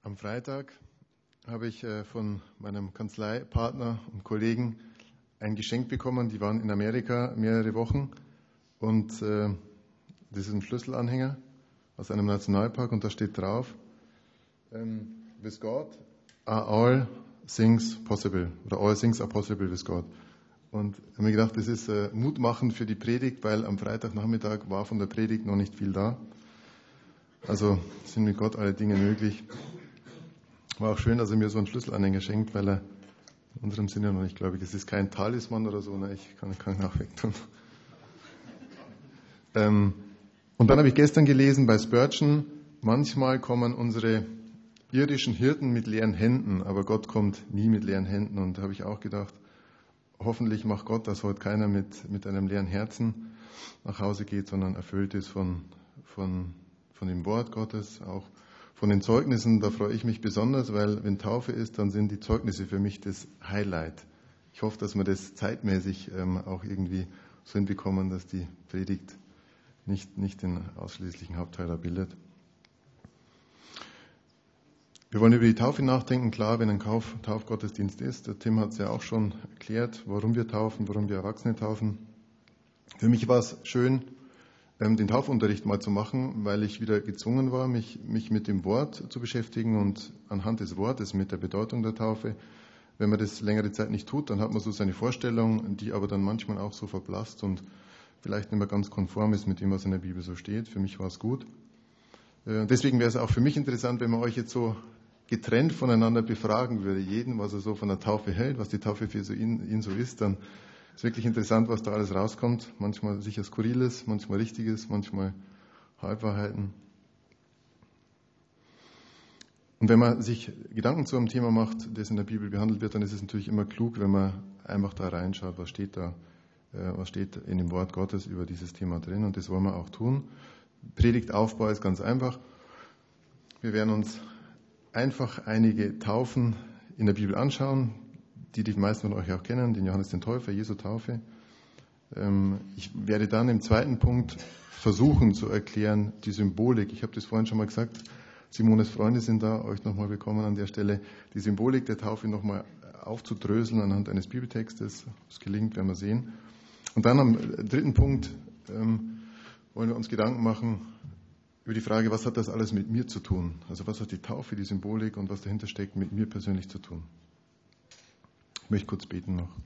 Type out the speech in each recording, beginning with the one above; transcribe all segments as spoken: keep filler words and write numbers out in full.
Am Freitag habe ich von meinem Kanzleipartner und Kollegen ein Geschenk bekommen. Die waren in Amerika mehrere Wochen und äh, das ist ein Schlüsselanhänger aus einem Nationalpark und da steht drauf, ähm, with God are all things possible oder all things are possible with God. Und ich habe mir gedacht, das ist äh, mutmachend für die Predigt, weil am Freitagnachmittag war von der Predigt noch nicht viel da. Also sind mit Gott alle Dinge möglich. War auch schön, dass er mir so einen Schlüsselanhänger schenkt, weil er in unserem Sinne noch nicht, glaube ich, das ist kein Talisman oder so, ne? Ich kann, kann ihn auch wegtun. ähm, und dann habe ich gestern gelesen bei Spurgeon, manchmal kommen unsere irdischen Hirten mit leeren Händen, aber Gott kommt nie mit leeren Händen. Und da habe ich auch gedacht, hoffentlich macht Gott, dass heute keiner mit, mit einem leeren Herzen nach Hause geht, sondern erfüllt ist von, von, von dem Wort Gottes, auch von den Zeugnissen. Da freue ich mich besonders, weil wenn Taufe ist, dann sind die Zeugnisse für mich das Highlight. Ich hoffe, dass wir das zeitmäßig ähm, auch irgendwie so hinbekommen, dass die Predigt nicht, nicht den ausschließlichen Hauptteiler bildet. Wir wollen über die Taufe nachdenken. Klar, wenn ein Kauf, Taufgottesdienst ist, der Tim hat es ja auch schon erklärt, warum wir taufen, warum wir Erwachsene taufen. Für mich war es schön, den Taufunterricht mal zu machen, weil ich wieder gezwungen war, mich, mich mit dem Wort zu beschäftigen und anhand des Wortes mit der Bedeutung der Taufe. Wenn man das längere Zeit nicht tut, dann hat man so seine Vorstellung, die aber dann manchmal auch so verblasst und vielleicht nicht mehr ganz konform ist mit dem, was in der Bibel so steht. Für mich war es gut. Deswegen wäre es auch für mich interessant, wenn man euch jetzt so getrennt voneinander befragen würde, jeden, was er so von der Taufe hält, was die Taufe für so ihn, ihn so ist, dann ist wirklich interessant, was da alles rauskommt. Manchmal sicher Skurriles, manchmal Richtiges, manchmal Halbwahrheiten. Und wenn man sich Gedanken zu einem Thema macht, das in der Bibel behandelt wird, dann ist es natürlich immer klug, wenn man einfach da reinschaut, was steht da, was steht in dem Wort Gottes über dieses Thema drin. Und das wollen wir auch tun. Predigtaufbau ist ganz einfach. Wir werden uns einfach einige Taufen in der Bibel anschauen, die die meisten von euch auch kennen, den Johannes den Täufer, Jesu Taufe. Ich werde dann im zweiten Punkt versuchen zu erklären, die Symbolik. Ich habe das vorhin schon mal gesagt, Simones Freunde sind da, euch nochmal willkommen an der Stelle, die Symbolik der Taufe nochmal aufzudröseln anhand eines Bibeltextes. Ob es gelingt, werden wir sehen. Und dann am dritten Punkt ähm, wollen wir uns Gedanken machen über die Frage, was hat das alles mit mir zu tun? Also was hat die Taufe, die Symbolik und was dahinter steckt, mit mir persönlich zu tun? Ich möchte kurz beten noch.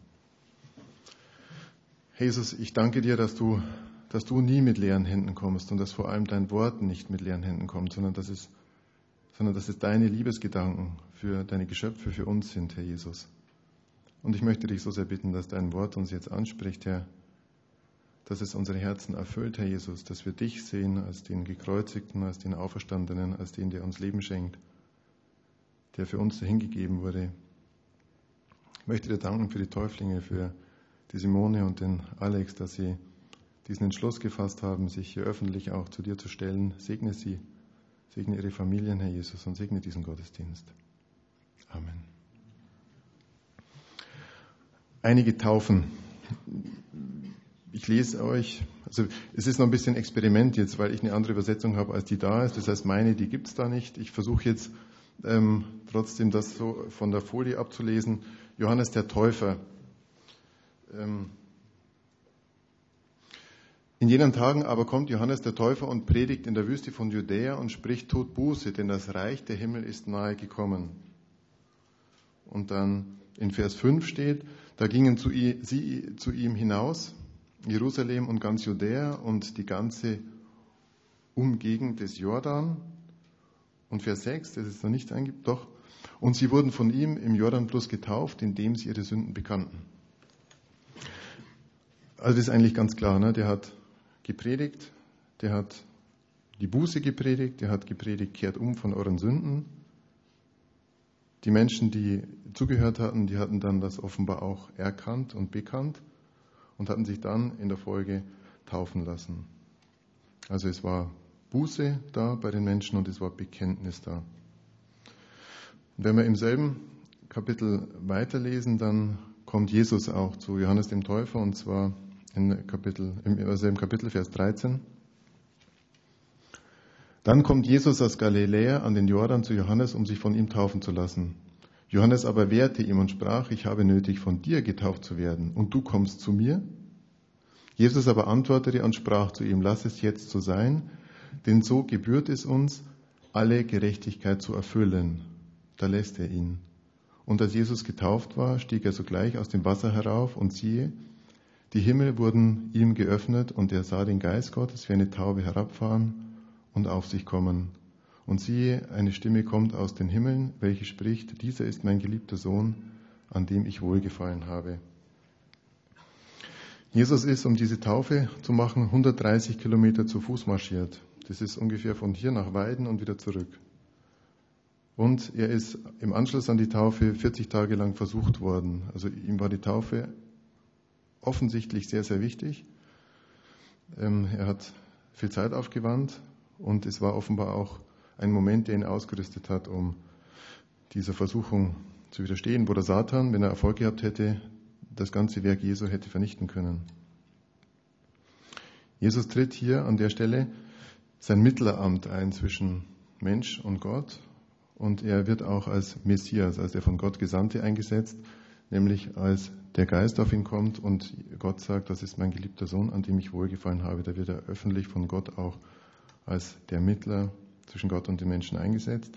Jesus, ich danke dir, dass du, dass du nie mit leeren Händen kommst und dass vor allem dein Wort nicht mit leeren Händen kommt, sondern dass es, sondern dass es deine Liebesgedanken für deine Geschöpfe, für uns sind, Herr Jesus. Und ich möchte dich so sehr bitten, dass dein Wort uns jetzt anspricht, Herr, dass es unsere Herzen erfüllt, Herr Jesus, dass wir dich sehen als den Gekreuzigten, als den Auferstandenen, als den, der uns Leben schenkt, der für uns hingegeben wurde. Ich möchte dir danken für die Täuflinge, für die Simone und den Alex, dass sie diesen Entschluss gefasst haben, sich hier öffentlich auch zu dir zu stellen. Segne sie, segne ihre Familien, Herr Jesus, und segne diesen Gottesdienst. Amen. Einige Taufen. Ich lese euch, also es ist noch ein bisschen Experiment jetzt, weil ich eine andere Übersetzung habe, als die da ist. Das heißt, meine, die gibt es da nicht. Ich versuche jetzt ähm, trotzdem das so von der Folie abzulesen. Johannes der Täufer. Ähm, In jenen Tagen aber kommt Johannes der Täufer und predigt in der Wüste von Judäa und spricht, tut Buße, denn das Reich der Himmel ist nahe gekommen. Und dann in Vers fünf steht, da gingen zu ihm, sie zu ihm hinaus, Jerusalem und ganz Judäa und die ganze Umgegend des Jordan. Und Vers sechs, das ist noch nicht eingibt, doch. Und sie wurden von ihm im Jordanfluss getauft, indem sie ihre Sünden bekannten. Also das ist eigentlich ganz klar, ne? Der hat gepredigt, der hat die Buße gepredigt, der hat gepredigt, kehrt um von euren Sünden. Die Menschen, die zugehört hatten, die hatten dann das offenbar auch erkannt und bekannt und hatten sich dann in der Folge taufen lassen. Also es war Buße da bei den Menschen und es war Bekenntnis da. Und wenn wir im selben Kapitel weiterlesen, dann kommt Jesus auch zu Johannes dem Täufer und zwar in Kapitel, im selben Kapitel, Vers dreizehn. Dann kommt Jesus aus Galiläa an den Jordan zu Johannes, um sich von ihm taufen zu lassen. Johannes aber wehrte ihm und sprach, ich habe nötig, von dir getauft zu werden, und du kommst zu mir? Jesus aber antwortete und sprach zu ihm, lass es jetzt so sein, denn so gebührt es uns, alle Gerechtigkeit zu erfüllen. Da lässt er ihn. Und als Jesus getauft war, stieg er sogleich aus dem Wasser herauf, und siehe, die Himmel wurden ihm geöffnet, und er sah den Geist Gottes wie eine Taube herabfahren und auf sich kommen. Und siehe, eine Stimme kommt aus den Himmeln, welche spricht, dieser ist mein geliebter Sohn, an dem ich wohlgefallen habe. Jesus ist, um diese Taufe zu machen, hundertdreißig Kilometer zu Fuß marschiert. Das ist ungefähr von hier nach Weiden und wieder zurück. Und er ist im Anschluss an die Taufe vierzig Tage lang versucht worden. Also ihm war die Taufe offensichtlich sehr, sehr wichtig. Ähm, er hat viel Zeit aufgewandt und es war offenbar auch ein Moment, der ihn ausgerüstet hat, um dieser Versuchung zu widerstehen, wo der Satan, wenn er Erfolg gehabt hätte, das ganze Werk Jesu hätte vernichten können. Jesus tritt hier an der Stelle sein Mittleramt ein zwischen Mensch und Gott, und er wird auch als Messias, als der von Gott Gesandte eingesetzt, nämlich als der Geist auf ihn kommt und Gott sagt, das ist mein geliebter Sohn, an dem ich wohlgefallen habe. Da wird er öffentlich von Gott auch als der Mittler zwischen Gott und den Menschen eingesetzt.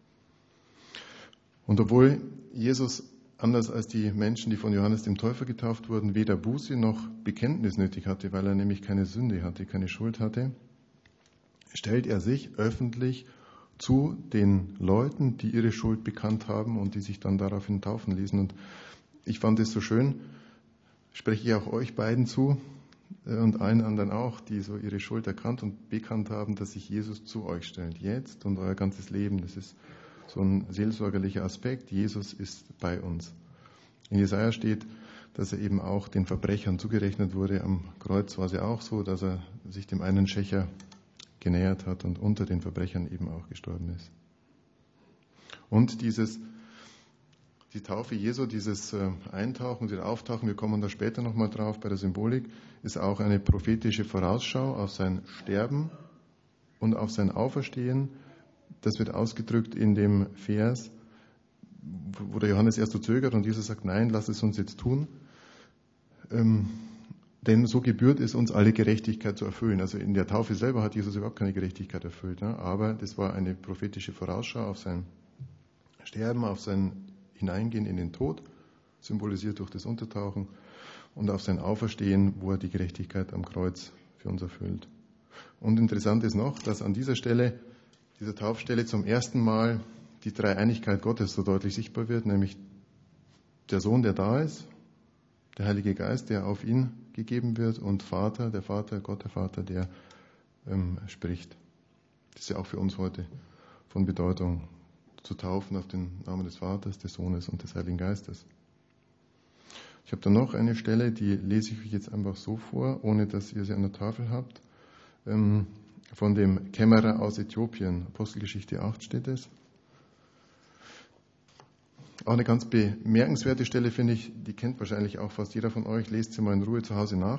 Und obwohl Jesus, anders als die Menschen, die von Johannes dem Täufer getauft wurden, weder Buße noch Bekenntnis nötig hatte, weil er nämlich keine Sünde hatte, keine Schuld hatte, stellt er sich öffentlich zu den Leuten, die ihre Schuld bekannt haben und die sich dann daraufhin taufen ließen. Und ich fand es so schön, spreche ich auch euch beiden zu und allen anderen auch, die so ihre Schuld erkannt und bekannt haben, dass sich Jesus zu euch stellt, jetzt und euer ganzes Leben. Das ist so ein seelsorgerlicher Aspekt. Jesus ist bei uns. In Jesaja steht, dass er eben auch den Verbrechern zugerechnet wurde. Am Kreuz war es ja auch so, dass er sich dem einen Schächer genähert hat und unter den Verbrechern eben auch gestorben ist. Und dieses, die Taufe Jesu, dieses Eintauchen, wieder Auftauchen, wir kommen da später nochmal drauf bei der Symbolik, ist auch eine prophetische Vorausschau auf sein Sterben und auf sein Auferstehen. Das wird ausgedrückt in dem Vers, wo der Johannes erst so zögert und Jesus sagt, nein, lass es uns jetzt tun. Ähm, Denn so gebührt es uns, alle Gerechtigkeit zu erfüllen. Also in der Taufe selber hat Jesus überhaupt keine Gerechtigkeit erfüllt. Ne? Aber das war eine prophetische Vorausschau auf sein Sterben, auf sein Hineingehen in den Tod, symbolisiert durch das Untertauchen, und auf sein Auferstehen, wo er die Gerechtigkeit am Kreuz für uns erfüllt. Und interessant ist noch, dass an dieser Stelle, dieser Taufstelle zum ersten Mal die Dreieinigkeit Gottes so deutlich sichtbar wird, nämlich der Sohn, der da ist, der Heilige Geist, der auf ihn gegeben wird, und Vater, der Vater, Gott der Vater, der ähm, spricht. Das ist ja auch für uns heute von Bedeutung, zu taufen auf den Namen des Vaters, des Sohnes und des Heiligen Geistes. Ich habe da noch eine Stelle, die lese ich euch jetzt einfach so vor, ohne dass ihr sie an der Tafel habt, ähm, von dem Kämmerer aus Äthiopien. Apostelgeschichte acht steht es. Auch eine ganz bemerkenswerte Stelle, finde ich, die kennt wahrscheinlich auch fast jeder von euch, lest sie mal in Ruhe zu Hause nach.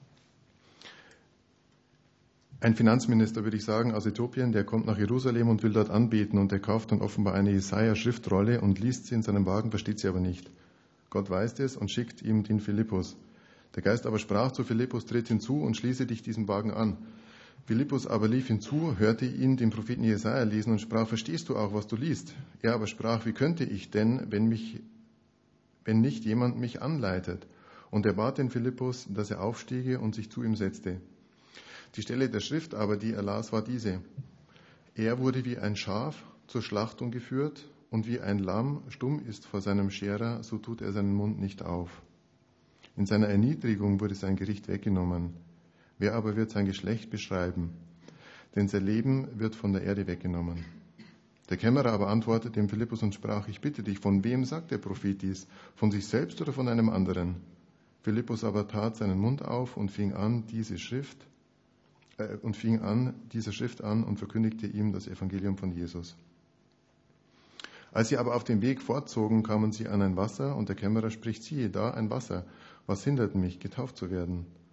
Ein Finanzminister, würde ich sagen, aus Äthiopien, der kommt nach Jerusalem und will dort anbeten, und der kauft dann offenbar eine Jesaja-Schriftrolle und liest sie in seinem Wagen, versteht sie aber nicht. Gott weiß es und schickt ihm den Philippus. Der Geist aber sprach zu Philippus, tritt hinzu und schließe dich diesem Wagen an. Philippus aber lief hinzu, hörte ihn, den Propheten Jesaja, lesen und sprach, verstehst du auch, was du liest? Er aber sprach, wie könnte ich denn, wenn mich, wenn nicht jemand mich anleitet? Und er bat den Philippus, dass er aufstiege und sich zu ihm setzte. Die Stelle der Schrift aber, die er las, war diese. Er wurde wie ein Schaf zur Schlachtung geführt, und wie ein Lamm stumm ist vor seinem Scherer, so tut er seinen Mund nicht auf. In seiner Erniedrigung wurde sein Gericht weggenommen. Wer aber wird sein Geschlecht beschreiben? Denn sein Leben wird von der Erde weggenommen. Der Kämmerer aber antwortete dem Philippus und sprach, ich bitte dich, von wem sagt der Prophet dies? Von sich selbst oder von einem anderen? Philippus aber tat seinen Mund auf und fing an, diese Schrift, äh, und fing an, diese Schrift an und verkündigte ihm das Evangelium von Jesus. Als sie aber auf dem Weg fortzogen, kamen sie an ein Wasser, und der Kämmerer spricht, siehe da, ein Wasser. Was hindert mich, getauft zu werden?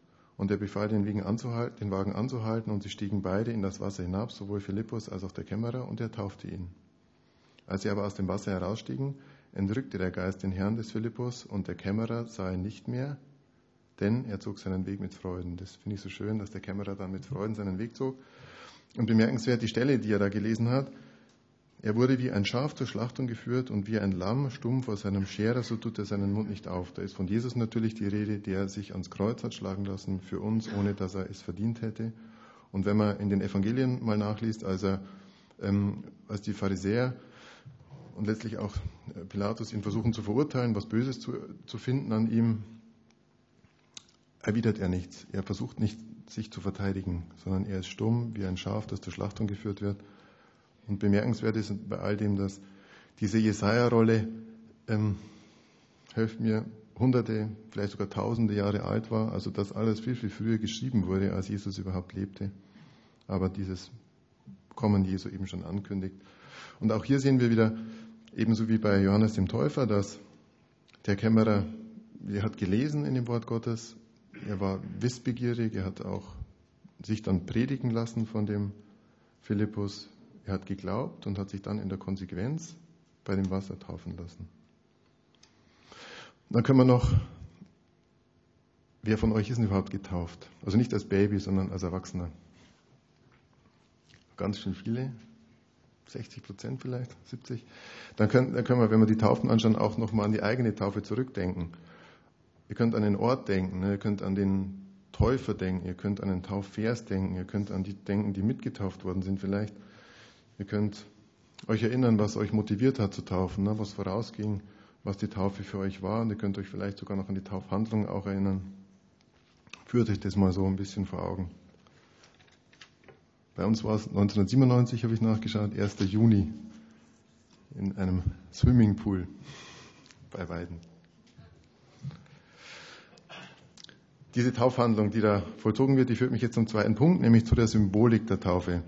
Und er befahl den Wagen anzuhalten, den Wagen anzuhalten, und sie stiegen beide in das Wasser hinab, sowohl Philippus als auch der Kämmerer, und er taufte ihn. Als sie aber aus dem Wasser herausstiegen, entrückte der Geist den Herrn des Philippus, und der Kämmerer sah ihn nicht mehr, denn er zog seinen Weg mit Freuden. Das finde ich so schön, dass der Kämmerer dann mit Freuden seinen Weg zog. Und bemerkenswert die Stelle, die er da gelesen hat: Er wurde wie ein Schaf zur Schlachtung geführt, und wie ein Lamm stumm vor seinem Scherer, so tut er seinen Mund nicht auf. Da ist von Jesus natürlich die Rede, der sich ans Kreuz hat schlagen lassen für uns, ohne dass er es verdient hätte. Und wenn man in den Evangelien mal nachliest, als, er, ähm, als die Pharisäer und letztlich auch Pilatus ihn versuchen zu verurteilen, was Böses zu, zu finden an ihm, erwidert er nichts. Er versucht nicht, sich zu verteidigen, sondern er ist stumm wie ein Schaf, das zur Schlachtung geführt wird. Und bemerkenswert ist bei all dem, dass diese Jesaja-Rolle, ähm, helft mir, hunderte, vielleicht sogar tausende Jahre alt war, also dass alles viel, viel früher geschrieben wurde, als Jesus überhaupt lebte. Aber dieses Kommen Jesu eben schon ankündigt. Und auch hier sehen wir wieder, ebenso wie bei Johannes dem Täufer, dass der Kämmerer, er hat gelesen in dem Wort Gottes, er war wissbegierig, er hat auch sich dann predigen lassen von dem Philippus. Er hat geglaubt und hat sich dann in der Konsequenz bei dem Wasser taufen lassen. Dann können wir noch, wer von euch ist denn überhaupt getauft? Also nicht als Baby, sondern als Erwachsener. Ganz schön viele, sechzig Prozent vielleicht, siebzig. Dann können, dann können wir, wenn wir die Taufen anschauen, auch nochmal an die eigene Taufe zurückdenken. Ihr könnt an den Ort denken, ne? Ihr könnt an den Täufer denken, ihr könnt an den Taufvers denken, ihr könnt an die denken, die mitgetauft worden sind vielleicht. Ihr könnt euch erinnern, was euch motiviert hat zu taufen, ne? Was vorausging, was die Taufe für euch war. Und ihr könnt euch vielleicht sogar noch an die Taufhandlung auch erinnern. Führt euch das mal so ein bisschen vor Augen. Bei uns war es neunzehnhundertsiebenundneunzig, habe ich nachgeschaut, erster Juni in einem Swimmingpool bei Weiden. Diese Taufhandlung, die da vollzogen wird, die führt mich jetzt zum zweiten Punkt, nämlich zu der Symbolik der Taufe.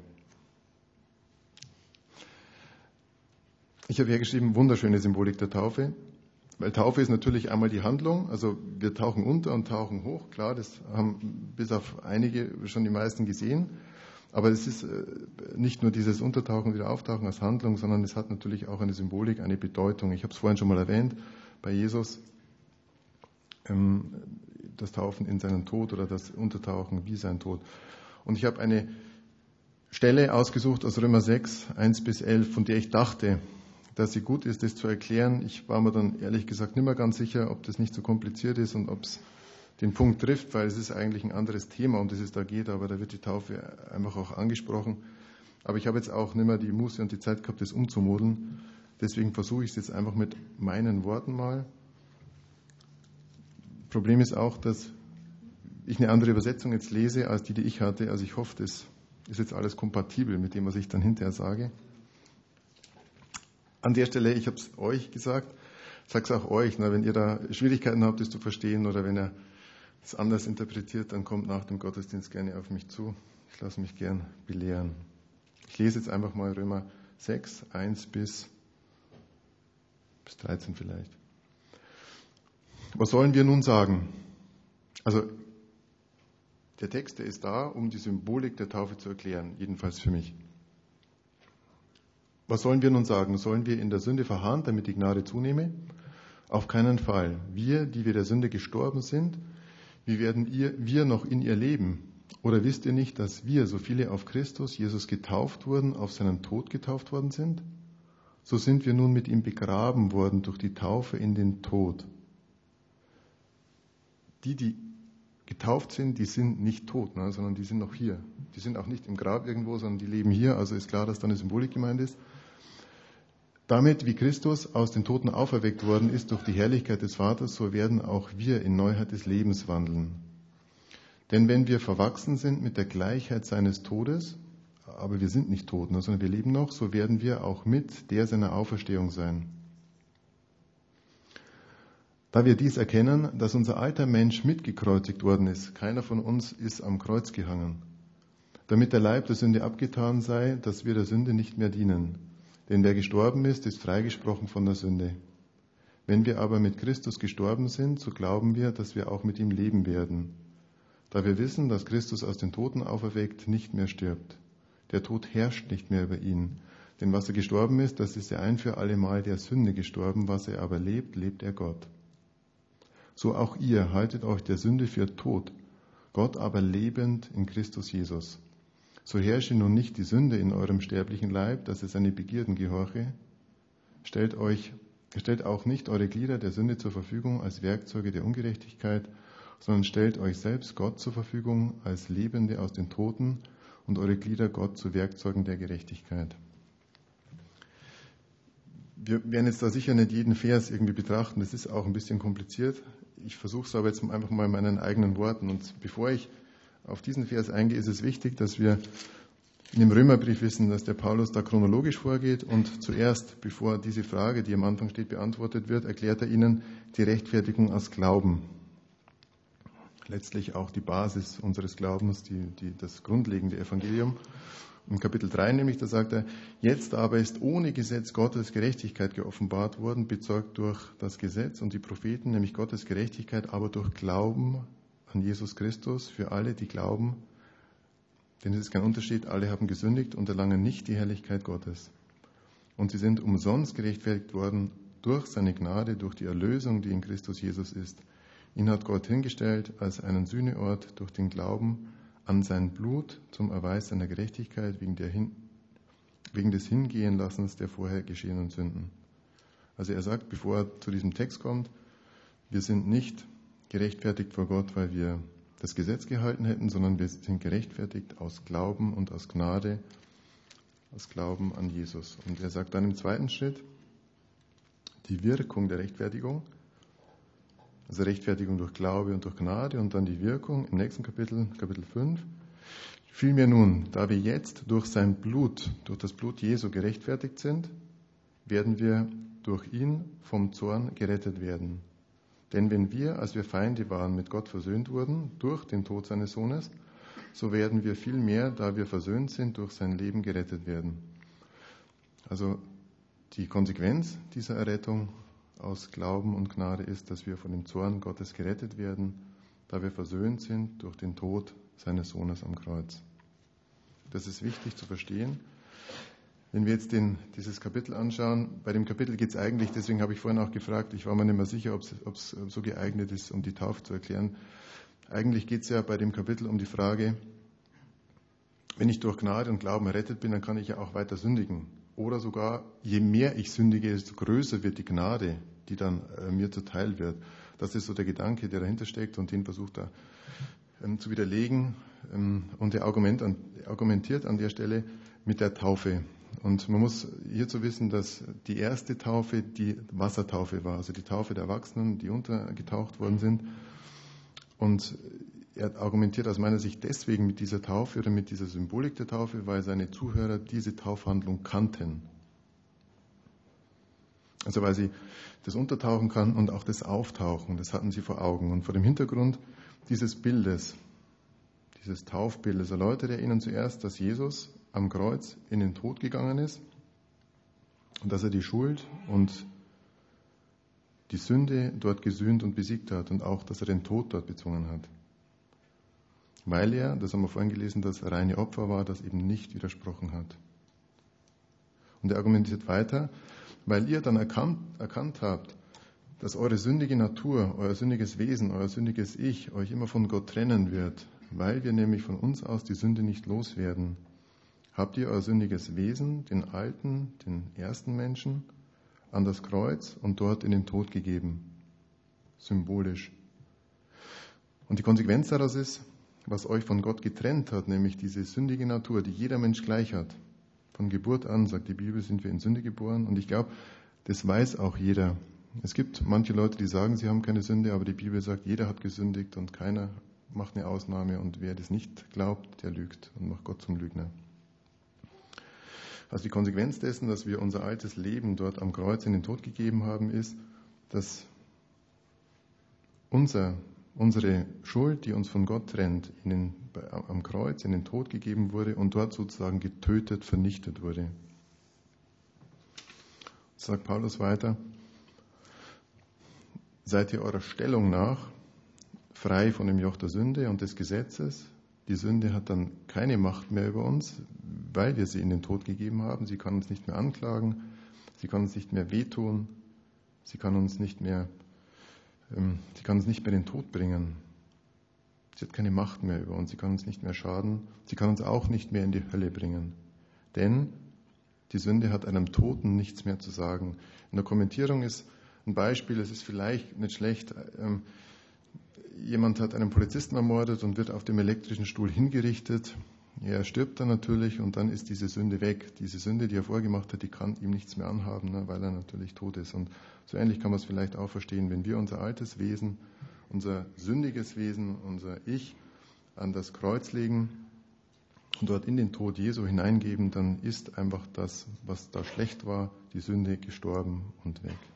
Ich habe hier geschrieben, wunderschöne Symbolik der Taufe, weil Taufe ist natürlich einmal die Handlung, also wir tauchen unter und tauchen hoch, klar, das haben bis auf einige schon die meisten gesehen, aber es ist nicht nur dieses Untertauchen, wieder Auftauchen als Handlung, sondern es hat natürlich auch eine Symbolik, eine Bedeutung. Ich habe es vorhin schon mal erwähnt, bei Jesus, das Taufen in seinen Tod oder das Untertauchen wie sein Tod. Und ich habe eine Stelle ausgesucht aus Römer sechs, eins bis elf, von der ich dachte, dass sie gut ist, das zu erklären. Ich war mir dann ehrlich gesagt nicht mehr ganz sicher, ob das nicht so kompliziert ist und ob es den Punkt trifft, weil es ist eigentlich ein anderes Thema, um das es da geht, aber da wird die Taufe einfach auch angesprochen. Aber ich habe jetzt auch nicht mehr die Muße und die Zeit gehabt, das umzumodeln. Deswegen versuche ich es jetzt einfach mit meinen Worten mal. Problem ist auch, dass ich eine andere Übersetzung jetzt lese, als die, die ich hatte. Also ich hoffe, das ist jetzt alles kompatibel mit dem, was ich dann hinterher sage. An der Stelle, ich habe es euch gesagt, sage es auch euch, na, wenn ihr da Schwierigkeiten habt, das zu verstehen oder wenn ihr es anders interpretiert, dann kommt nach dem Gottesdienst gerne auf mich zu. Ich lasse mich gern belehren. Ich lese jetzt einfach mal Römer sechs, eins bis, bis dreizehn vielleicht. Was sollen wir nun sagen? Also der Text, der ist da, um die Symbolik der Taufe zu erklären, jedenfalls für mich. Was sollen wir nun sagen? Sollen wir in der Sünde verharren, damit die Gnade zunehme? Auf keinen Fall. Wir, die wir der Sünde gestorben sind, wie werden ihr, wir noch in ihr leben? Oder wisst ihr nicht, dass wir, so viele auf Christus, Jesus getauft wurden, auf seinen Tod getauft worden sind? So sind wir nun mit ihm begraben worden durch die Taufe in den Tod. Die, die getauft sind, die sind nicht tot, ne, sondern die sind noch hier. Die sind auch nicht im Grab irgendwo, sondern die leben hier. Also ist klar, dass da eine Symbolik gemeint ist. Damit, wie Christus aus den Toten auferweckt worden ist durch die Herrlichkeit des Vaters, so werden auch wir in Neuheit des Lebens wandeln. Denn wenn wir verwachsen sind mit der Gleichheit seines Todes, aber wir sind nicht tot, ne, sondern wir leben noch, so werden wir auch mit der seiner Auferstehung sein. Da wir dies erkennen, dass unser alter Mensch mitgekreuzigt worden ist, keiner von uns ist am Kreuz gehangen, damit der Leib der Sünde abgetan sei, dass wir der Sünde nicht mehr dienen. Denn wer gestorben ist, ist freigesprochen von der Sünde. Wenn wir aber mit Christus gestorben sind, so glauben wir, dass wir auch mit ihm leben werden. Da wir wissen, dass Christus aus den Toten auferweckt nicht mehr stirbt. Der Tod herrscht nicht mehr über ihn. Denn was er gestorben ist, das ist er ein für alle Mal der Sünde gestorben. Was er aber lebt, lebt er Gott. So auch ihr haltet euch der Sünde für tot, Gott aber lebend in Christus Jesus. So herrsche nun nicht die Sünde in eurem sterblichen Leib, dass es seine Begierden gehorche. Stellt euch, stellt auch nicht eure Glieder der Sünde zur Verfügung als Werkzeuge der Ungerechtigkeit, sondern stellt euch selbst Gott zur Verfügung als Lebende aus den Toten und eure Glieder Gott zu Werkzeugen der Gerechtigkeit. Wir werden jetzt da sicher nicht jeden Vers irgendwie betrachten, das ist auch ein bisschen kompliziert. Ich versuche es aber jetzt einfach mal in meinen eigenen Worten. Und bevor ich auf diesen Vers eingehe, ist es wichtig, dass wir in dem Römerbrief wissen, dass der Paulus da chronologisch vorgeht und zuerst, bevor diese Frage, die am Anfang steht, beantwortet wird, erklärt er ihnen die Rechtfertigung aus Glauben. Letztlich auch die Basis unseres Glaubens, die, die, das grundlegende Evangelium. Im Kapitel drei nämlich, da sagt er, jetzt aber ist ohne Gesetz Gottes Gerechtigkeit geoffenbart worden, bezeugt durch das Gesetz und die Propheten, nämlich Gottes Gerechtigkeit, aber durch Glauben an Jesus Christus für alle, die glauben. Denn es ist kein Unterschied, alle haben gesündigt und erlangen nicht die Herrlichkeit Gottes. Und sie sind umsonst gerechtfertigt worden durch seine Gnade, durch die Erlösung, die in Christus Jesus ist. Ihn hat Gott hingestellt als einen Sühneort durch den Glauben an sein Blut zum Erweis seiner Gerechtigkeit wegen, der Hin- wegen des Hingehenlassens der vorher geschehenen Sünden. Also er sagt, bevor er zu diesem Text kommt, wir sind nicht gerechtfertigt vor Gott, weil wir das Gesetz gehalten hätten, sondern wir sind gerechtfertigt aus Glauben und aus Gnade, aus Glauben an Jesus. Und er sagt dann im zweiten Schritt die Wirkung der Rechtfertigung, also Rechtfertigung durch Glaube und durch Gnade und dann die Wirkung im nächsten Kapitel, Kapitel fünf. Vielmehr nun, da wir jetzt durch sein Blut, durch das Blut Jesu gerechtfertigt sind, werden wir durch ihn vom Zorn gerettet werden. Denn wenn wir, als wir Feinde waren, mit Gott versöhnt wurden, durch den Tod seines Sohnes, so werden wir vielmehr, da wir versöhnt sind, durch sein Leben gerettet werden. Also die Konsequenz dieser Errettung aus Glauben und Gnade ist, dass wir von dem Zorn Gottes gerettet werden, da wir versöhnt sind durch den Tod seines Sohnes am Kreuz. Das ist wichtig zu verstehen. Wenn wir jetzt den, dieses Kapitel anschauen, bei dem Kapitel geht es eigentlich, deswegen habe ich vorhin auch gefragt, ich war mir nicht mehr sicher, ob es so geeignet ist, um die Taufe zu erklären. Eigentlich geht es ja bei dem Kapitel um die Frage, wenn ich durch Gnade und Glauben errettet bin, dann kann ich ja auch weiter sündigen. Oder sogar, je mehr ich sündige, desto größer wird die Gnade, die dann äh, mir zuteil wird. Das ist so der Gedanke, der dahinter steckt und den versucht er ähm, zu widerlegen. Ähm, und er argument an, argumentiert an der Stelle mit der Taufe. Und man muss hierzu wissen, dass die erste Taufe die Wassertaufe war, also die Taufe der Erwachsenen, die untergetaucht worden sind. Und er argumentiert aus meiner Sicht deswegen mit dieser Taufe oder mit dieser Symbolik der Taufe, weil seine Zuhörer diese Taufhandlung kannten. Also weil sie das Untertauchen kannten und auch das Auftauchen, das hatten sie vor Augen. Und vor dem Hintergrund dieses Bildes, dieses Taufbildes, erläutert er ihnen zuerst, dass Jesus am Kreuz in den Tod gegangen ist und dass er die Schuld und die Sünde dort gesühnt und besiegt hat und auch, dass er den Tod dort bezwungen hat. Weil er, das haben wir vorhin gelesen, das reine Opfer war, das eben nicht widersprochen hat. Und er argumentiert weiter, weil ihr dann erkannt, erkannt habt, dass eure sündige Natur, euer sündiges Wesen, euer sündiges Ich euch immer von Gott trennen wird, weil wir nämlich von uns aus die Sünde nicht loswerden, habt ihr euer sündiges Wesen, den alten, den ersten Menschen, an das Kreuz und dort in den Tod gegeben. Symbolisch. Und die Konsequenz daraus ist, was euch von Gott getrennt hat, nämlich diese sündige Natur, die jeder Mensch gleich hat. Von Geburt an, sagt die Bibel, sind wir in Sünde geboren. Und ich glaube, das weiß auch jeder. Es gibt manche Leute, die sagen, sie haben keine Sünde, aber die Bibel sagt, jeder hat gesündigt und keiner macht eine Ausnahme. Und wer das nicht glaubt, der lügt und macht Gott zum Lügner. Also die Konsequenz dessen, dass wir unser altes Leben dort am Kreuz in den Tod gegeben haben, ist, dass unser Unsere Schuld, die uns von Gott trennt, in den, am Kreuz in den Tod gegeben wurde und dort sozusagen getötet, vernichtet wurde. Sagt Paulus weiter, seid ihr eurer Stellung nach frei von dem Joch der Sünde und des Gesetzes. Die Sünde hat dann keine Macht mehr über uns, weil wir sie in den Tod gegeben haben. Sie kann uns nicht mehr anklagen, sie kann uns nicht mehr wehtun, sie kann uns nicht mehr, ähm, sie kann uns nicht mehr in den Tod bringen. Sie hat keine Macht mehr über uns, sie kann uns nicht mehr schaden, sie kann uns auch nicht mehr in die Hölle bringen. Denn die Sünde hat einem Toten nichts mehr zu sagen. In der Kommentierung ist ein Beispiel, es ist vielleicht nicht schlecht, ähm, jemand hat einen Polizisten ermordet und wird auf dem elektrischen Stuhl hingerichtet. Er stirbt dann natürlich und dann ist diese Sünde weg. Diese Sünde, die er vorgemacht hat, die kann ihm nichts mehr anhaben, ne, weil er natürlich tot ist. Und so ähnlich kann man es vielleicht auch verstehen, wenn wir unser altes Wesen, unser sündiges Wesen, unser Ich an das Kreuz legen und dort in den Tod Jesu hineingeben, dann ist einfach das, was da schlecht war, die Sünde gestorben und weg.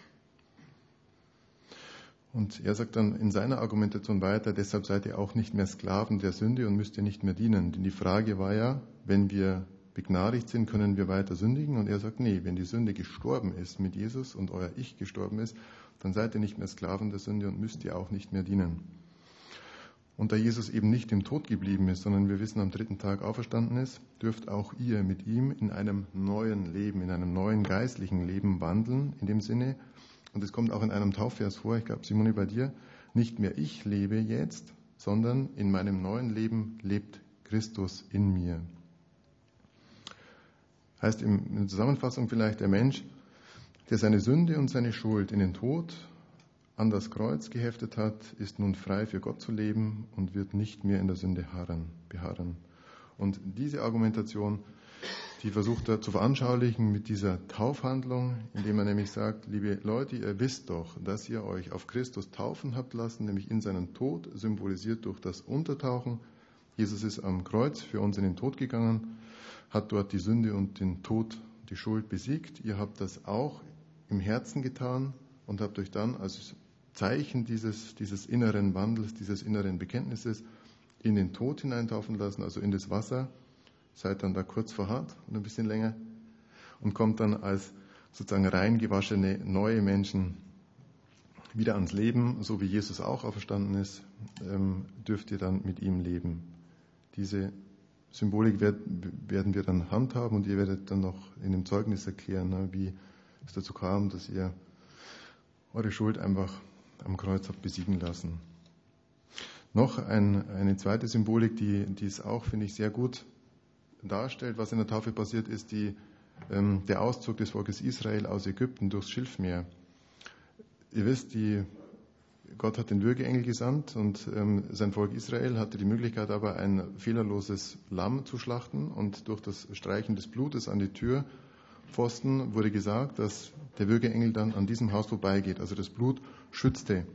Und er sagt dann in seiner Argumentation weiter, deshalb seid ihr auch nicht mehr Sklaven der Sünde und müsst ihr nicht mehr dienen. Denn die Frage war ja, wenn wir begnadigt sind, können wir weiter sündigen? Und er sagt, nee, wenn die Sünde gestorben ist mit Jesus und euer Ich gestorben ist, dann seid ihr nicht mehr Sklaven der Sünde und müsst ihr auch nicht mehr dienen. Und da Jesus eben nicht im Tod geblieben ist, sondern wir wissen, am dritten Tag auferstanden ist, dürft auch ihr mit ihm in einem neuen Leben, in einem neuen geistlichen Leben wandeln, in dem Sinne. Und es kommt auch in einem Taufvers vor, ich glaube, Simone, bei dir, nicht mehr ich lebe jetzt, sondern in meinem neuen Leben lebt Christus in mir. Heißt in der Zusammenfassung vielleicht, der Mensch, der seine Sünde und seine Schuld in den Tod an das Kreuz geheftet hat, ist nun frei für Gott zu leben und wird nicht mehr in der Sünde harren, beharren. Und diese Argumentation, die versucht er zu veranschaulichen mit dieser Taufhandlung, indem er nämlich sagt, liebe Leute, ihr wisst doch, dass ihr euch auf Christus taufen habt lassen, nämlich in seinen Tod, symbolisiert durch das Untertauchen. Jesus ist am Kreuz für uns in den Tod gegangen, hat dort die Sünde und den Tod, die Schuld besiegt. Ihr habt das auch im Herzen getan und habt euch dann als Zeichen dieses, dieses inneren Wandels, dieses inneren Bekenntnisses in den Tod hineintaufen lassen, also in das Wasser. Seid dann da kurz vor hart und ein bisschen länger und kommt dann als sozusagen reingewaschene neue Menschen wieder ans Leben, so wie Jesus auch auferstanden ist, ähm, dürft ihr dann mit ihm leben. Diese Symbolik werd, werden wir dann handhaben und ihr werdet dann noch in dem Zeugnis erklären, ne, wie es dazu kam, dass ihr eure Schuld einfach am Kreuz habt besiegen lassen. Noch ein, eine zweite Symbolik, die, die es auch, finde ich, sehr gut darstellt, was in der Taufe passiert, ist die, ähm, der Auszug des Volkes Israel aus Ägypten durchs Schilfmeer. Ihr wisst, die, Gott hat den Würgeengel gesandt und ähm, sein Volk Israel hatte die Möglichkeit, aber ein fehlerloses Lamm zu schlachten und durch das Streichen des Blutes an die Türpfosten wurde gesagt, dass der Würgeengel dann an diesem Haus vorbeigeht. Also das Blut schützte.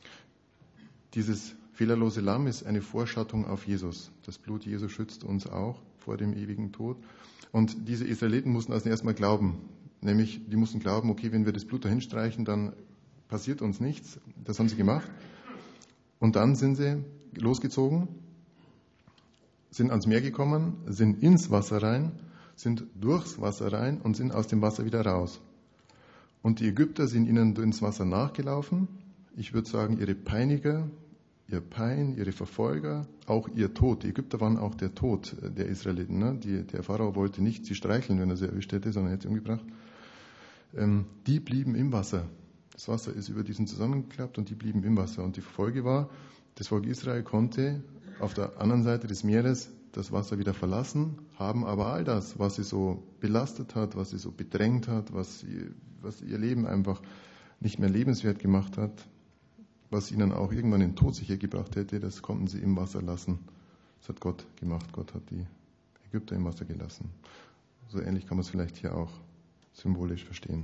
Dieses fehlerlose Lamm ist eine Vorschattung auf Jesus. Das Blut Jesu schützt uns auch vor dem ewigen Tod. Und diese Israeliten mussten also erstmal glauben. Nämlich, die mussten glauben, okay, wenn wir das Blut dahin streichen, dann passiert uns nichts. Das haben sie gemacht. Und dann sind sie losgezogen, sind ans Meer gekommen, sind ins Wasser rein, sind durchs Wasser rein und sind aus dem Wasser wieder raus. Und die Ägypter sind ihnen ins Wasser nachgelaufen. Ich würde sagen, ihre Peiniger, ihr Pein, ihre Verfolger, auch ihr Tod. Die Ägypter waren auch der Tod der Israeliten. Ne? Die, der Pharao wollte nicht sie streicheln, wenn er sie erwischt hätte, sondern hätte sie umgebracht. Ähm, die blieben im Wasser. Das Wasser ist über diesen zusammengeklappt und die blieben im Wasser. Und die Folge war, das Volk Israel konnte auf der anderen Seite des Meeres das Wasser wieder verlassen, haben aber all das, was sie so belastet hat, was sie so bedrängt hat, was, sie, was ihr Leben einfach nicht mehr lebenswert gemacht hat, was ihnen auch irgendwann den Tod sicher gebracht hätte, das konnten sie im Wasser lassen. Das hat Gott gemacht. Gott hat die Ägypter im Wasser gelassen. So ähnlich kann man es vielleicht hier auch symbolisch verstehen.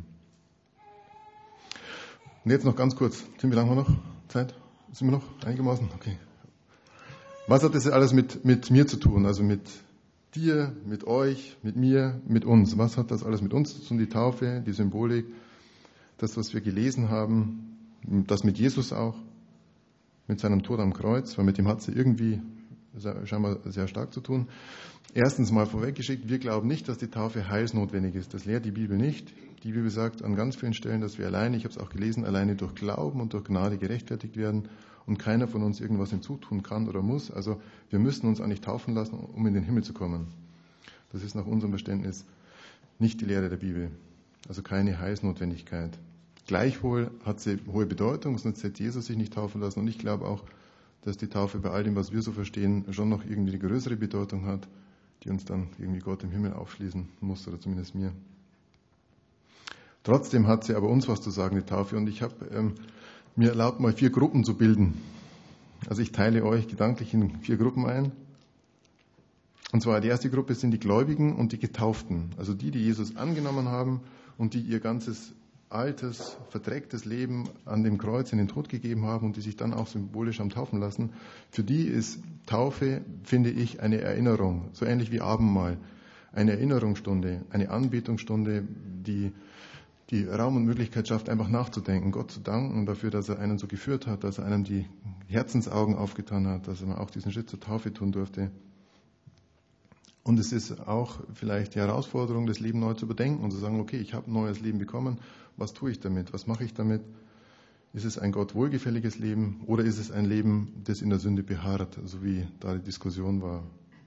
Und jetzt noch ganz kurz. Tim, wie lange haben wir noch Zeit? Sind wir noch einigermaßen? Okay. Was hat das alles mit, mit mir zu tun? Also mit dir, mit euch, mit mir, mit uns. Was hat das alles mit uns zu tun? Die Taufe, die Symbolik, das, was wir gelesen haben, das mit Jesus auch, mit seinem Tod am Kreuz, weil mit dem hat sie irgendwie scheinbar sehr stark zu tun. Erstens mal vorweggeschickt, wir glauben nicht, dass die Taufe heilsnotwendig ist. Das lehrt die Bibel nicht. Die Bibel sagt an ganz vielen Stellen, dass wir alleine, ich habe es auch gelesen, alleine durch Glauben und durch Gnade gerechtfertigt werden und keiner von uns irgendwas hinzutun kann oder muss. Also wir müssen uns eigentlich taufen lassen, um in den Himmel zu kommen. Das ist nach unserem Verständnis nicht die Lehre der Bibel. Also keine Heilsnotwendigkeit. Gleichwohl hat sie hohe Bedeutung, sonst hätte Jesus sich nicht taufen lassen. Und ich glaube auch, dass die Taufe bei all dem, was wir so verstehen, schon noch irgendwie eine größere Bedeutung hat, die uns dann irgendwie Gott im Himmel aufschließen muss, oder zumindest mir. Trotzdem hat sie aber uns was zu sagen, die Taufe. Und ich habe ähm, mir erlaubt, mal vier Gruppen zu bilden. Also ich teile euch gedanklich in vier Gruppen ein. Und zwar die erste Gruppe sind die Gläubigen und die Getauften. Also die, die Jesus angenommen haben und die ihr ganzes altes, verdrecktes Leben an dem Kreuz in den Tod gegeben haben und die sich dann auch symbolisch haben taufen lassen. Für die ist Taufe, finde ich, eine Erinnerung, so ähnlich wie Abendmahl. Eine Erinnerungsstunde, eine Anbetungsstunde, die die Raum und Möglichkeit schafft, einfach nachzudenken, Gott zu danken dafür, dass er einen so geführt hat, dass er einem die Herzensaugen aufgetan hat, dass er auch diesen Schritt zur Taufe tun durfte. Und es ist auch vielleicht die Herausforderung, das Leben neu zu überdenken und zu sagen, okay, ich habe ein neues Leben bekommen, was tue ich damit, was mache ich damit? Ist es ein Gott wohlgefälliges Leben oder ist es ein Leben, das in der Sünde beharrt, so wie da die Diskussion war?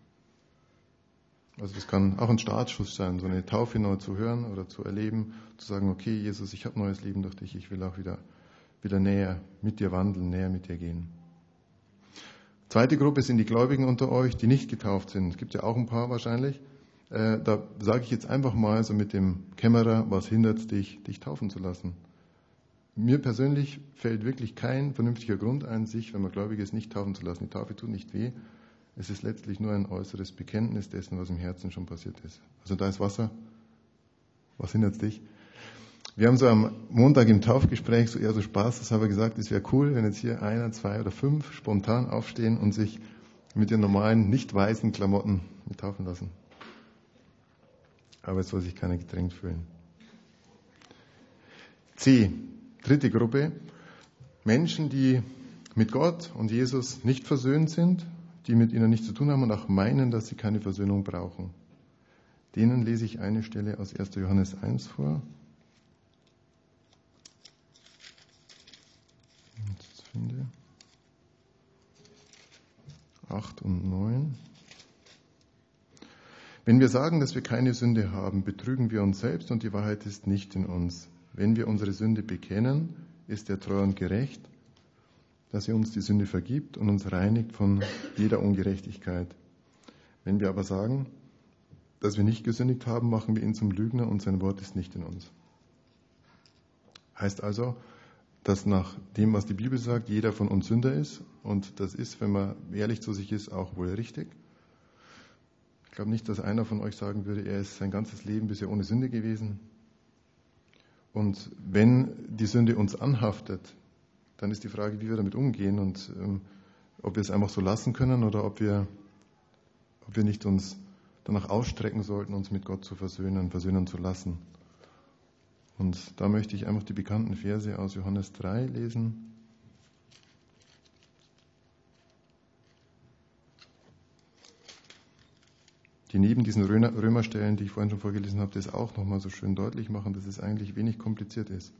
Also das kann auch ein Startschuss sein, so eine Taufe neu zu hören oder zu erleben, zu sagen, okay, Jesus, ich habe ein neues Leben durch dich, ich will auch wieder, wieder näher mit dir wandeln, näher mit dir gehen. Zweite Gruppe sind die Gläubigen unter euch, die nicht getauft sind. Es gibt ja auch ein paar wahrscheinlich. Äh, da sage ich jetzt einfach mal so mit dem Kämmerer, was hindert dich, dich taufen zu lassen? Mir persönlich fällt wirklich kein vernünftiger Grund ein, sich, wenn man gläubig ist, nicht taufen zu lassen. Die Taufe tut nicht weh. Es ist letztlich nur ein äußeres Bekenntnis dessen, was im Herzen schon passiert ist. Also da ist Wasser. Was hindert dich? Wir haben so am Montag im Taufgespräch so eher so spaßeshalber gesagt, es wäre cool, wenn jetzt hier einer, zwei oder fünf spontan aufstehen und sich mit den normalen, nicht weißen Klamotten mit taufen lassen. Aber es soll sich keiner gedrängt fühlen. C. Dritte Gruppe. Menschen, die mit Gott und Jesus nicht versöhnt sind, die mit ihnen nichts zu tun haben und auch meinen, dass sie keine Versöhnung brauchen. Denen lese ich eine Stelle aus erster Johannes eins vor. Jetzt finde acht und neun. Wenn wir sagen, dass wir keine Sünde haben, betrügen wir uns selbst und die Wahrheit ist nicht in uns. Wenn wir unsere Sünde bekennen, ist er treu und gerecht, dass er uns die Sünde vergibt und uns reinigt von jeder Ungerechtigkeit. Wenn wir aber sagen, dass wir nicht gesündigt haben, machen wir ihn zum Lügner und sein Wort ist nicht in uns. Heißt also, dass nach dem, was die Bibel sagt, jeder von uns Sünder ist und das ist, wenn man ehrlich zu sich ist, auch wohl richtig. Ich glaube nicht, dass einer von euch sagen würde, er ist sein ganzes Leben bisher ohne Sünde gewesen. Und wenn die Sünde uns anhaftet, dann ist die Frage, wie wir damit umgehen und ähm, ob wir es einfach so lassen können oder ob wir, ob wir nicht uns danach ausstrecken sollten, uns mit Gott zu versöhnen, versöhnen zu lassen. Und da möchte ich einfach die bekannten Verse aus Johannes drei lesen. Die neben diesen Römerstellen, die ich vorhin schon vorgelesen habe, das auch nochmal so schön deutlich machen, dass es eigentlich wenig kompliziert ist.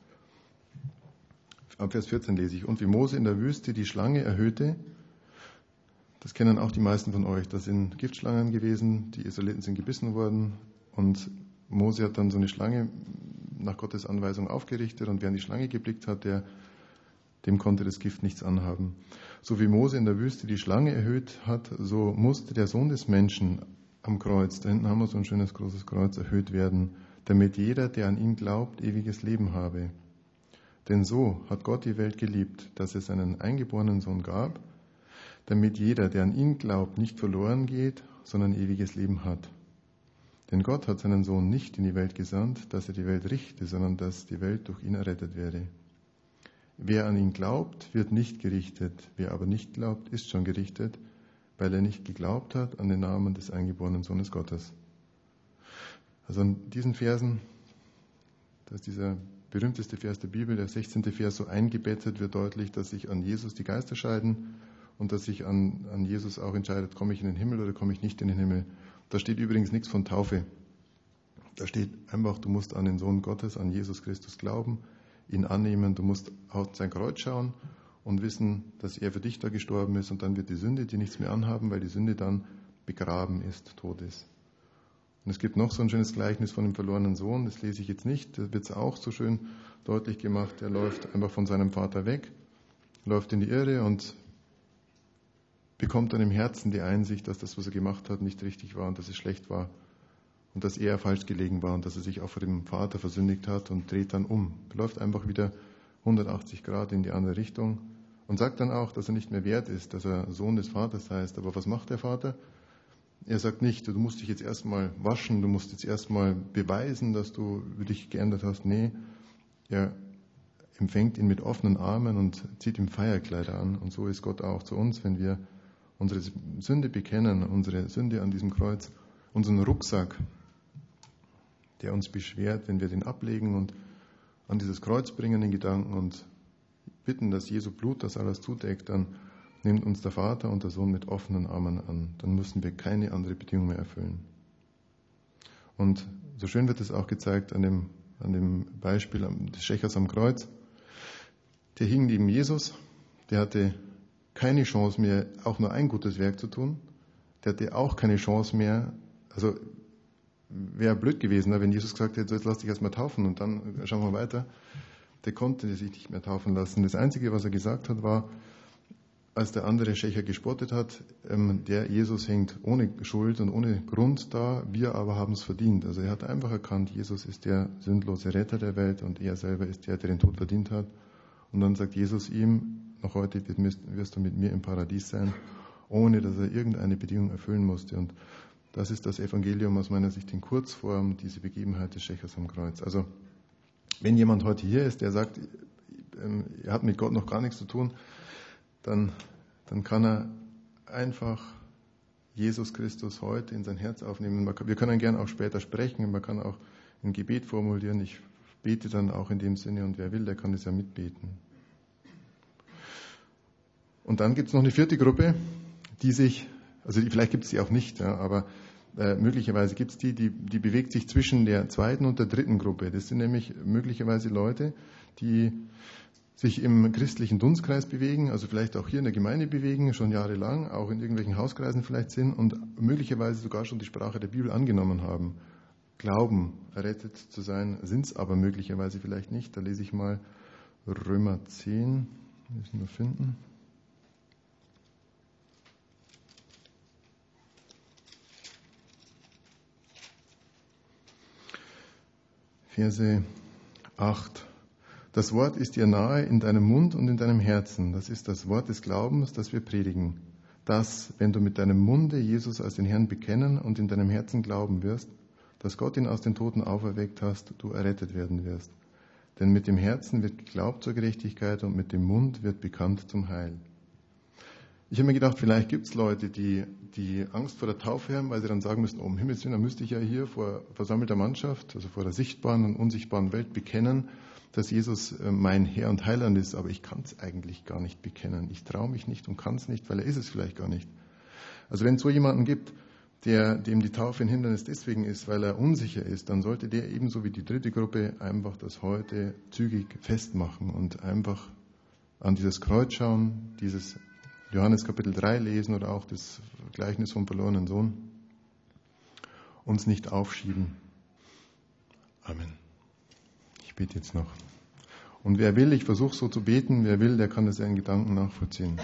Ab Vers vierzehn lese ich. Und wie Mose in der Wüste die Schlange erhöhte, das kennen auch die meisten von euch, das sind Giftschlangen gewesen, die Israeliten sind gebissen worden und Mose hat dann so eine Schlange nach Gottes Anweisung aufgerichtet und wer an die Schlange geblickt hat, der, dem konnte das Gift nichts anhaben. So wie Mose in der Wüste die Schlange erhöht hat, so musste der Sohn des Menschen am Kreuz, da hinten haben wir so ein schönes großes Kreuz, erhöht werden, damit jeder, der an ihn glaubt, ewiges Leben habe. Denn so hat Gott die Welt geliebt, dass es seinen eingeborenen Sohn gab, damit jeder, der an ihn glaubt, nicht verloren geht, sondern ewiges Leben hat. Denn Gott hat seinen Sohn nicht in die Welt gesandt, dass er die Welt richte, sondern dass die Welt durch ihn errettet werde. Wer an ihn glaubt, wird nicht gerichtet. Wer aber nicht glaubt, ist schon gerichtet, weil er nicht geglaubt hat an den Namen des eingeborenen Sohnes Gottes. Also an diesen Versen, da ist dieser berühmteste Vers der Bibel, der sechzehnte Vers, so eingebettet wird deutlich, dass sich an Jesus die Geister scheiden und das sich an, an Jesus auch entscheidet, komme ich in den Himmel oder komme ich nicht in den Himmel. Da steht übrigens nichts von Taufe. Da steht einfach, du musst an den Sohn Gottes, an Jesus Christus glauben, ihn annehmen, du musst auf sein Kreuz schauen und wissen, dass er für dich da gestorben ist, und dann wird die Sünde dir nichts mehr anhaben, weil die Sünde dann begraben ist, tot ist. Und es gibt noch so ein schönes Gleichnis von dem verlorenen Sohn, das lese ich jetzt nicht, da wird es auch so schön deutlich gemacht. Er läuft einfach von seinem Vater weg, läuft in die Irre und bekommt dann im Herzen die Einsicht, dass das, was er gemacht hat, nicht richtig war und dass es schlecht war und dass er falsch gelegen war und dass er sich auch vor dem Vater versündigt hat, und dreht dann um. Er läuft einfach wieder hundertachtzig Grad in die andere Richtung und sagt dann auch, dass er nicht mehr wert ist, dass er Sohn des Vaters heißt. Aber was macht der Vater? Er sagt nicht, du musst dich jetzt erstmal waschen, du musst jetzt erstmal beweisen, dass du dich geändert hast. Nee, er empfängt ihn mit offenen Armen und zieht ihm Feierkleider an. Und so ist Gott auch zu uns, wenn wir unsere Sünde bekennen, unsere Sünde an diesem Kreuz, unseren Rucksack, der uns beschwert, wenn wir den ablegen und an dieses Kreuz bringen in Gedanken und bitten, dass Jesu Blut das alles zudeckt, dann nimmt uns der Vater und der Sohn mit offenen Armen an. Dann müssen wir keine andere Bedingung mehr erfüllen. Und so schön wird es auch gezeigt an dem, an dem Beispiel des Schächers am Kreuz. Der hing neben Jesus, der hatte keine Chance mehr, auch nur ein gutes Werk zu tun. Der hatte auch keine Chance mehr, also wäre blöd gewesen, wenn Jesus gesagt hätte, so jetzt lass dich erstmal taufen und dann schauen wir weiter. Der konnte sich nicht mehr taufen lassen. Das Einzige, was er gesagt hat, war, als der andere Schächer gespottet hat, ähm, der Jesus hängt ohne Schuld und ohne Grund da, wir aber haben es verdient. Also er hat einfach erkannt, Jesus ist der sündlose Retter der Welt und er selber ist der, der den Tod verdient hat. Und dann sagt Jesus ihm, noch heute wirst du mit mir im Paradies sein, ohne dass er irgendeine Bedingung erfüllen musste. Und das ist das Evangelium aus meiner Sicht in Kurzform, diese Begebenheit des Schächers am Kreuz. Also wenn jemand heute hier ist, der sagt, er hat mit Gott noch gar nichts zu tun, dann, dann kann er einfach Jesus Christus heute in sein Herz aufnehmen. Wir können gern auch später sprechen, man kann auch ein Gebet formulieren. Ich bete dann auch in dem Sinne, und wer will, der kann das ja mitbeten. Und dann gibt es noch eine vierte Gruppe, die sich, also die, vielleicht gibt es die auch nicht, ja, aber äh, möglicherweise gibt es die, die, die bewegt sich zwischen der zweiten und der dritten Gruppe. Das sind nämlich möglicherweise Leute, die sich im christlichen Dunstkreis bewegen, also vielleicht auch hier in der Gemeinde bewegen, schon jahrelang, auch in irgendwelchen Hauskreisen vielleicht sind und möglicherweise sogar schon die Sprache der Bibel angenommen haben. Glauben, errettet zu sein, sind es aber möglicherweise vielleicht nicht. Da lese ich mal Römer zehn, müssen wir finden. Verse acht. Das Wort ist dir nahe in deinem Mund und in deinem Herzen. Das ist das Wort des Glaubens, das wir predigen. Dass, wenn du mit deinem Munde Jesus als den Herrn bekennen und in deinem Herzen glauben wirst, dass Gott ihn aus den Toten auferweckt hast, du errettet werden wirst. Denn mit dem Herzen wird geglaubt zur Gerechtigkeit und mit dem Mund wird bekannt zum Heil. Ich habe mir gedacht, vielleicht gibt es Leute, die, die Angst vor der Taufe haben, weil sie dann sagen müssen, oh, um Himmels Willen, dann müsste ich ja hier vor versammelter Mannschaft, also vor der sichtbaren und unsichtbaren Welt bekennen, dass Jesus mein Herr und Heiland ist, aber ich kann es eigentlich gar nicht bekennen. Ich traue mich nicht und kann es nicht, weil er ist es vielleicht gar nicht. Also wenn es so jemanden gibt, der, dem die Taufe ein Hindernis deswegen ist, weil er unsicher ist, dann sollte der ebenso wie die dritte Gruppe einfach das heute zügig festmachen und einfach an dieses Kreuz schauen, dieses Johannes Kapitel drei lesen oder auch das Gleichnis vom verlorenen Sohn, uns nicht aufschieben. Amen. Ich bete jetzt noch. Und wer will, ich versuche so zu beten, wer will, der kann das ja in Gedanken nachvollziehen.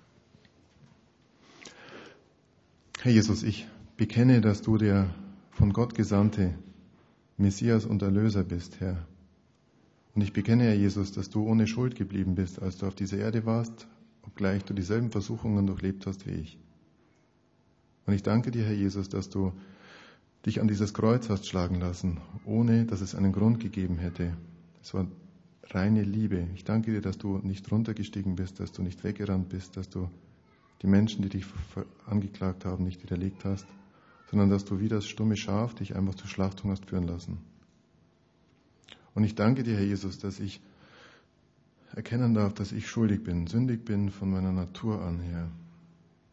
Herr Jesus, ich bekenne, dass du der von Gott gesandte Messias und Erlöser bist, Herr. Und ich bekenne, Herr Jesus, dass du ohne Schuld geblieben bist, als du auf dieser Erde warst, obgleich du dieselben Versuchungen durchlebt hast wie ich. Und ich danke dir, Herr Jesus, dass du dich an dieses Kreuz hast schlagen lassen, ohne dass es einen Grund gegeben hätte. Es war reine Liebe. Ich danke dir, dass du nicht runtergestiegen bist, dass du nicht weggerannt bist, dass du die Menschen, die dich angeklagt haben, nicht widerlegt hast, sondern dass du wie das stumme Schaf dich einfach zur Schlachtung hast führen lassen. Und ich danke dir, Herr Jesus, dass ich erkennen darf, dass ich schuldig bin, sündig bin von meiner Natur an, Herr.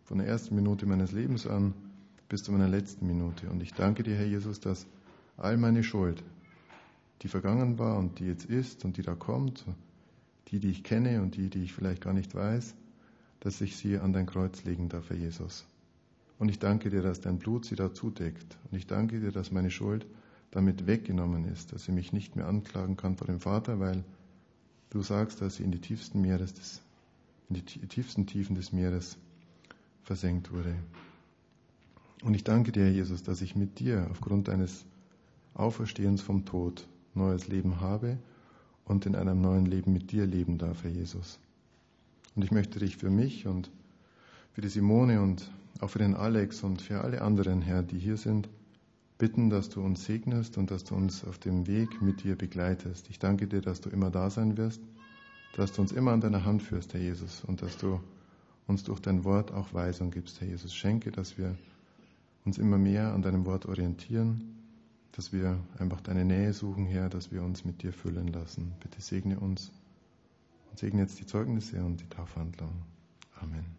von der ersten Minute meines Lebens an bis zu meiner letzten Minute. Und ich danke dir, Herr Jesus, dass all meine Schuld, die vergangen war und die jetzt ist und die da kommt, die, die ich kenne und die, die ich vielleicht gar nicht weiß, dass ich sie an dein Kreuz legen darf, Herr Jesus. Und ich danke dir, dass dein Blut sie da zudeckt. Und ich danke dir, dass meine Schuld damit weggenommen ist, dass sie mich nicht mehr anklagen kann vor dem Vater, weil du sagst, dass sie in die tiefsten Meeres des, in die tiefsten Tiefen des Meeres versenkt wurde. Und ich danke dir, Herr Jesus, dass ich mit dir aufgrund deines Auferstehens vom Tod neues Leben habe und in einem neuen Leben mit dir leben darf, Herr Jesus. Und ich möchte dich für mich und für die Simone und auch für den Alex und für alle anderen, Herr, die hier sind, bitten, dass du uns segnest und dass du uns auf dem Weg mit dir begleitest. Ich danke dir, dass du immer da sein wirst, dass du uns immer an deiner Hand führst, Herr Jesus, und dass du uns durch dein Wort auch Weisung gibst, Herr Jesus. Schenke, dass wir uns immer mehr an deinem Wort orientieren, dass wir einfach deine Nähe suchen, Herr, dass wir uns mit dir füllen lassen. Bitte segne uns und segne jetzt die Zeugnisse und die Taufhandlung. Amen.